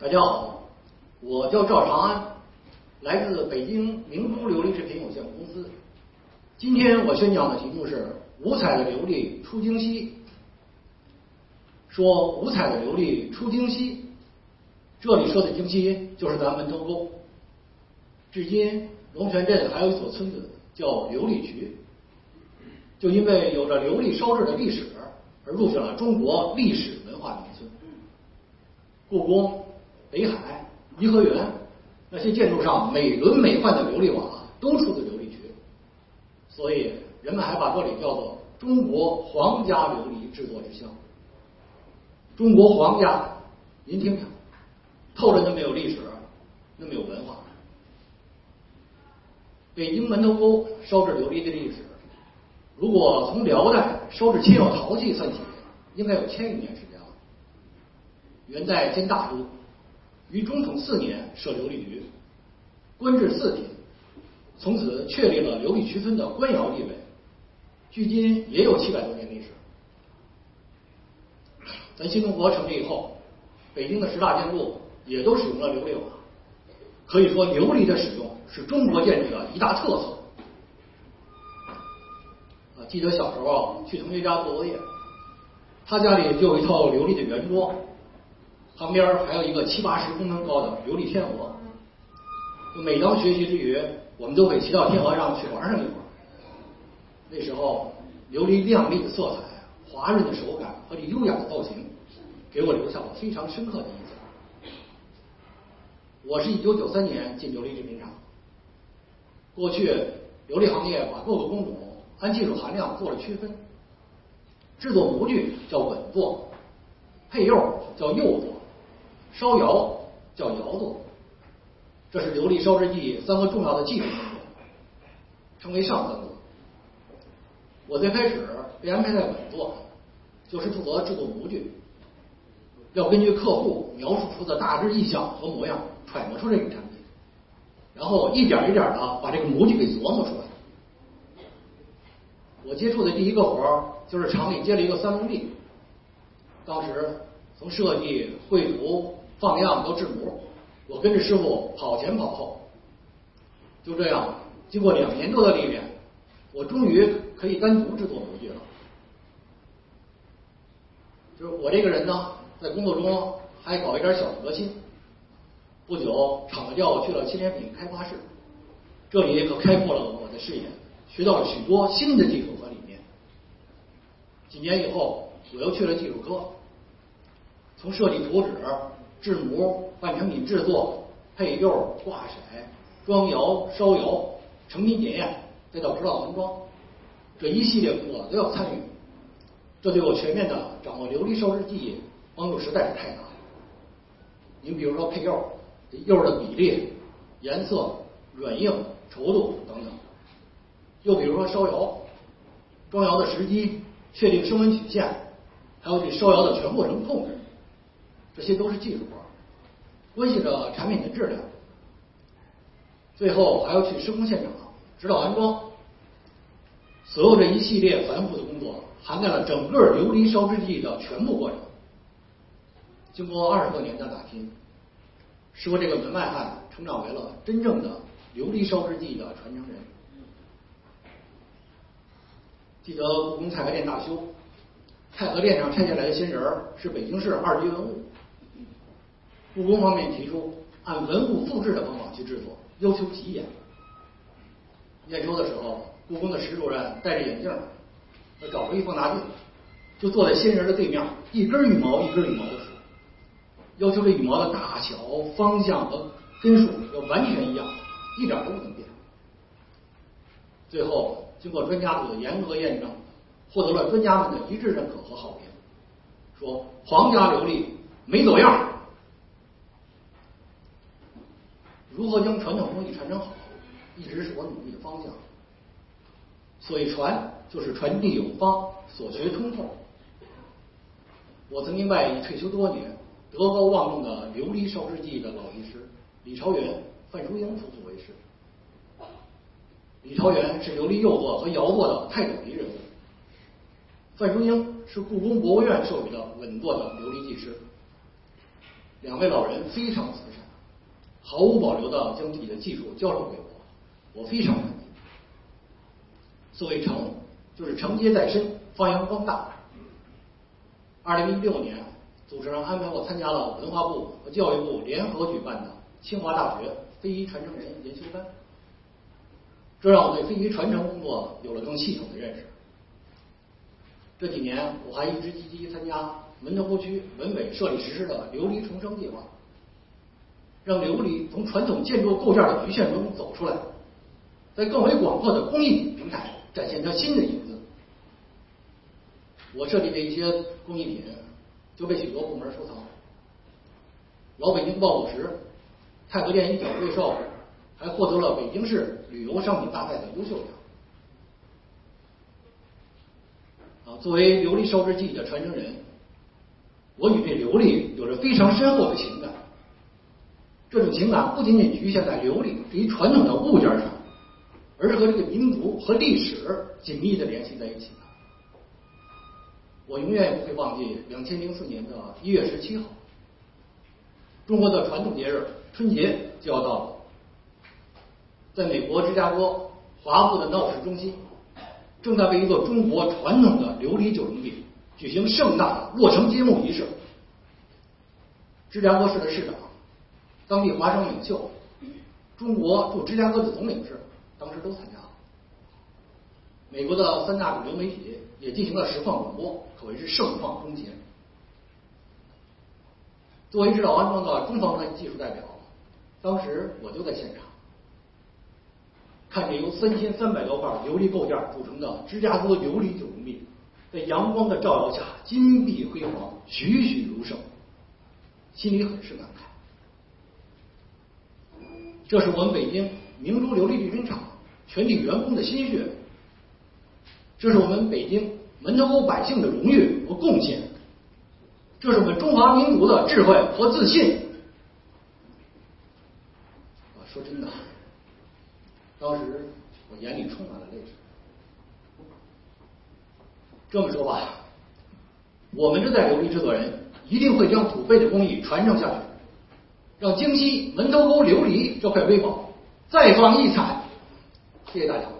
大家好，我叫赵长安，来自北京明珠琉璃制品有限公司。今天我宣讲的题目是五彩的琉璃出京西。说五彩的琉璃出京西，这里说的京西就是咱门头沟。至今龙泉镇还有一所村子叫琉璃渠，就因为有着琉璃烧制的历史而入选了中国历史文化名村。故宫、北海、颐和园那些建筑上美轮美奂的琉璃瓦都出自琉璃渠，所以人们还把这里叫做中国皇家琉璃制作之乡。中国皇家，您听听，透着那么有历史，那么有文化。北京门头沟烧制琉璃的历史，如果从辽代烧制青釉陶器算起，应该有1000余年时间了。元代兼大都，于中统4年设琉璃局，官至4品，从此确立了琉璃渠村的官窑地位，距今也有700多年历史。咱新中国成立以后，北京的10大建筑也都使用了琉璃瓦，可以说琉璃的使用是中国建筑的一大特色。记得小时候去同学家做作业，他家里就有一套琉璃的圆桌，旁边还有一个70、80公分高的琉璃天鹅。每当学习之余，我们都会骑到天鹅上去玩上一会儿。那时候琉璃亮丽的色彩、滑润的手感和优雅的造型，给我留下了非常深刻的印象。我是1993年进琉璃制品厂，过去琉璃行业把各个工种按技术含量做了区分，制作模具叫稳做，配釉叫釉做，烧窑叫窑做，这是琉璃烧制技3个重要的技术工作，称为上3个。我最开始被安排在稳做，就是负责制作模具，要根据客户描述出的大致意象和模样揣摩出这个产品，然后一点一点的把这个模具给琢磨出来。我接触的第一个活就是厂里接了一个3农地，当时从设计、绘图、放样到制模，我跟着师傅跑前跑后。就这样，经过2年多的历练，我终于可以单独制作模具了。就是我这个人呢，在工作中还搞一点小革新。不久，厂子调我去了新产品开发室，这里可开阔了我的视野，学到了许多新的技术和理念。几年以后，我又去了技术科，从设计图纸、制模、半成品制作、配釉、挂色、装窑、烧窑、成品检验，再到指导完装，这一系列工作都要参与。这对我全面的掌握琉璃烧制技艺帮助实在是太大了。您比如说配釉，釉的比例、颜色、软硬、稠度等等；又比如说烧窑，装窑的时机、确定升温曲线，还有对烧窑的全过程控制，这些都是技术活，关系着产品的质量。最后还要去施工现场指导安装，所有这一系列繁复的工作涵盖了整个琉璃烧制技的全部过程。经过20多年的打拼，使我这个门外汉成长为了真正的琉璃烧制技的传承人。记得故宫太和殿大修，太和殿上拆下来的仙人是北京市2级文物，故宫方面提出按文物复制的方法去制作，要求极严。验收的时候，故宫的石主任戴着眼镜，他找出一放大镜，就坐在仙人的对面，一根羽毛一根羽毛的数，要求这羽毛的大小、方向和根数要完全一样，一点都不能变。最后经过专家组的严格验证，获得了专家们的一致认可和好评，说皇家琉璃没走样。如何将传统工艺传承好，一直是我努力的方向。所以传就是传递有方，所学通透。我曾经拜退休多年、德高望重的琉璃烧制技的老艺师李朝元、范淑英夫妇为师。李朝元是琉璃釉作和窑作的太子级人物，范淑英是故宫博物院授予的稳作的琉璃技师。 两位老人非常慈善，毫无保留地将自己的技术教授给我，我非常感激。所谓承，就是承接在身，发扬光大。2016年，主持人安排我参加了文化部和教育部联合举办的清华大学非遗传承人研修班，这让我对非遗传承工作有了更系统的认识。这几年，我还一直积极参加门头沟区文委设立实施的琉璃重生计划，让琉璃从传统建筑构件的局限中走出来，在更为广阔的工艺品平台展现它新的影子。我设计的一些工艺品就被许多部门收藏，老北京抱朴石、太和殿一角对少虎还获得了北京市旅游商品大赛的优秀奖。作为琉璃烧制技艺的传承人，我与这琉璃有着非常深厚的情感。这种情感不仅仅局限在琉璃这一传统的物件上，而是和这个民族和历史紧密地联系在一起的。我永远也不会忘记2004年的1月17号，中国的传统节日春节就要到了。在美国芝加哥华埠的闹市中心，正在为一座中国传统的琉璃九龙壁举行盛大的落成揭幕仪式。芝加哥市的市长、当地华商领袖、中国驻芝加哥的总领事当时都参加了。美国的3大主流媒体也进行了实况广播，可谓是盛况空前。作为指导安装的中方的技术代表，当时我就在现场，看着由3300多块琉璃构件组成的芝加哥琉璃九龙壁，在阳光的照耀下金碧辉煌，栩栩如生，心里很是感慨。这是我们北京明珠琉璃制冰厂全体员工的心血，这是我们北京门头沟百姓的荣誉和贡献，这是我们中华民族的智慧和自信。说真的，当时我眼里充满了泪水。这么说吧，我们这代琉璃制作人一定会将土匪的工艺传承下去，让京西门头沟琉璃这块瑰宝再放异彩。谢谢大家。